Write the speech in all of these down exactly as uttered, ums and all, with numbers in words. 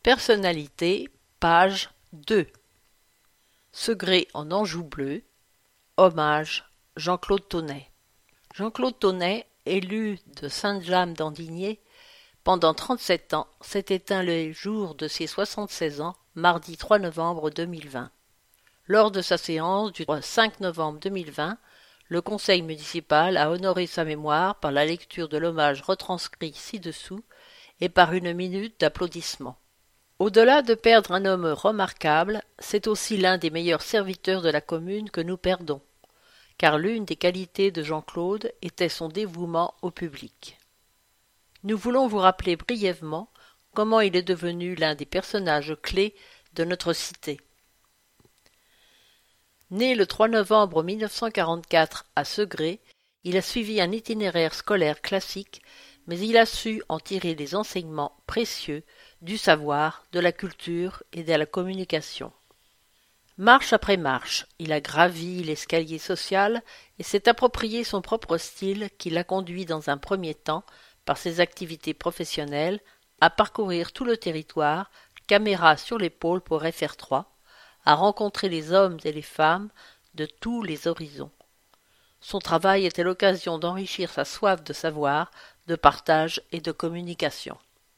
Personnalité, page deux. Segré en Anjou bleu. Hommage, Jean-Claude Thonnet. Jean-Claude Thonnet, élu de Sainte-Jamme-d'Andigné, pendant trente-sept ans, s'est éteint le jour de ses soixante-seize ans, mardi trois novembre deux mille vingt. Lors de sa séance du cinq novembre deux mille vingt, le conseil municipal a honoré sa mémoire par la lecture de l'hommage retranscrit ci-dessous et par une minute d'applaudissements. Au-delà de perdre un homme remarquable, c'est aussi l'un des meilleurs serviteurs de la commune que nous perdons, car l'une des qualités de Jean-Claude était son dévouement au public. Nous voulons vous rappeler brièvement comment il est devenu l'un des personnages clés de notre cité. Né le trois novembre mille neuf cent quarante-quatre à Segré, il a suivi un itinéraire scolaire classique, mais il a su en tirer des enseignements précieux du savoir, de la culture et de la communication. Marche après marche, il a gravi l'escalier social et s'est approprié son propre style qui l'a conduit dans un premier temps, par ses activités professionnelles, à parcourir tout le territoire, caméra sur l'épaule pour F R trois, à rencontrer les hommes et les femmes de tous les horizons. Son travail était l'occasion d'enrichir sa soif de savoir, de partage et de communication.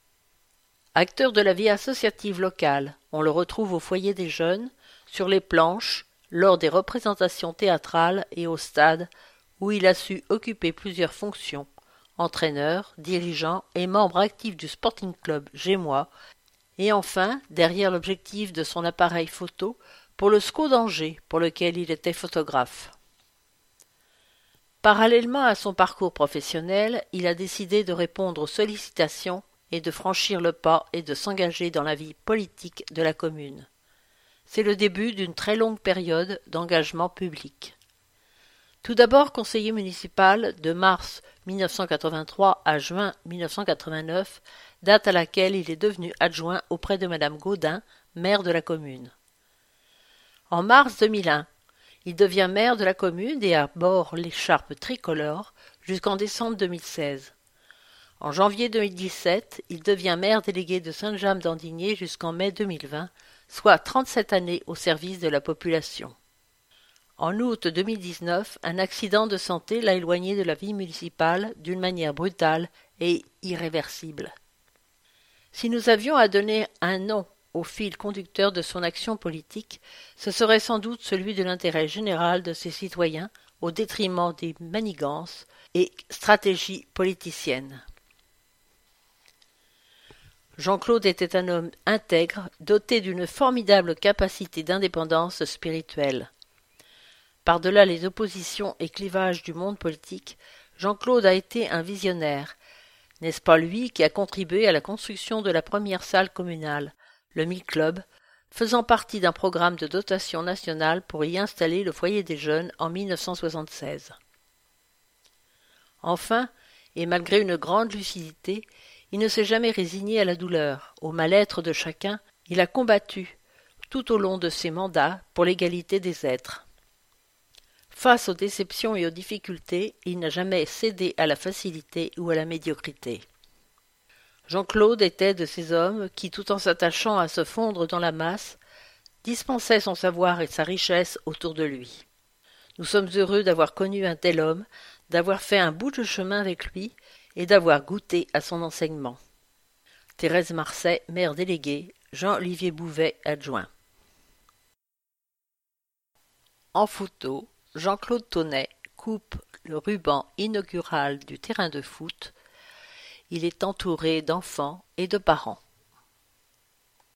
Acteur de la vie associative locale, on le retrouve au foyer des jeunes, sur les planches, lors des représentations théâtrales et au stade, où il a su occuper plusieurs fonctions, entraîneur, dirigeant et membre actif du Sporting Club Gémois, et enfin, derrière l'objectif de son appareil photo, pour le S C O d'Angers, pour lequel il était photographe. Parallèlement à son parcours professionnel, il a décidé de répondre aux sollicitations et de franchir le pas et de s'engager dans la vie politique de la commune. C'est le début d'une très longue période d'engagement public. Tout d'abord conseiller municipal de mars mille neuf cent quatre-vingt-trois à juin mille neuf cent quatre-vingt-neuf, date à laquelle il est devenu adjoint auprès de madame Gaudin, maire de la commune. En mars deux mille un, il devient maire de la commune et arbore l'écharpe tricolore jusqu'en décembre deux mille seize. En janvier deux mille dix-sept, il devient maire délégué de Sainte-Jamme-d'Andigné jusqu'en mai deux mille vingt, soit trente-sept années au service de la population. En août deux mille dix-neuf, un accident de santé l'a éloigné de la vie municipale d'une manière brutale et irréversible. Si nous avions à donner un nom au fil conducteur de son action politique, ce serait sans doute celui de l'intérêt général de ses citoyens au détriment des manigances et stratégies politiciennes. Jean-Claude était un homme intègre, doté d'une formidable capacité d'indépendance spirituelle. Par-delà les oppositions et clivages du monde politique, Jean-Claude a été un visionnaire. N'est-ce pas lui qui a contribué à la construction de la première salle communale, le Mille Club, faisant partie d'un programme de dotation nationale pour y installer le foyer des jeunes en mille neuf cent soixante-seize. Enfin, et malgré une grande lucidité, il ne s'est jamais résigné à la douleur, au mal-être de chacun, il a combattu, tout au long de ses mandats, pour l'égalité des êtres. Face aux déceptions et aux difficultés, il n'a jamais cédé à la facilité ou à la médiocrité. Jean-Claude était de ces hommes qui, tout en s'attachant à se fondre dans la masse, dispensaient son savoir et sa richesse autour de lui. Nous sommes heureux d'avoir connu un tel homme, d'avoir fait un bout de chemin avec lui et d'avoir goûté à son enseignement. Thérèse Marcet, maire déléguée, Jean-Olivier Bouvet, adjoint. En photo, Jean-Claude Thonnet coupe le ruban inaugural du terrain de foot. Il est entouré d'enfants et de parents.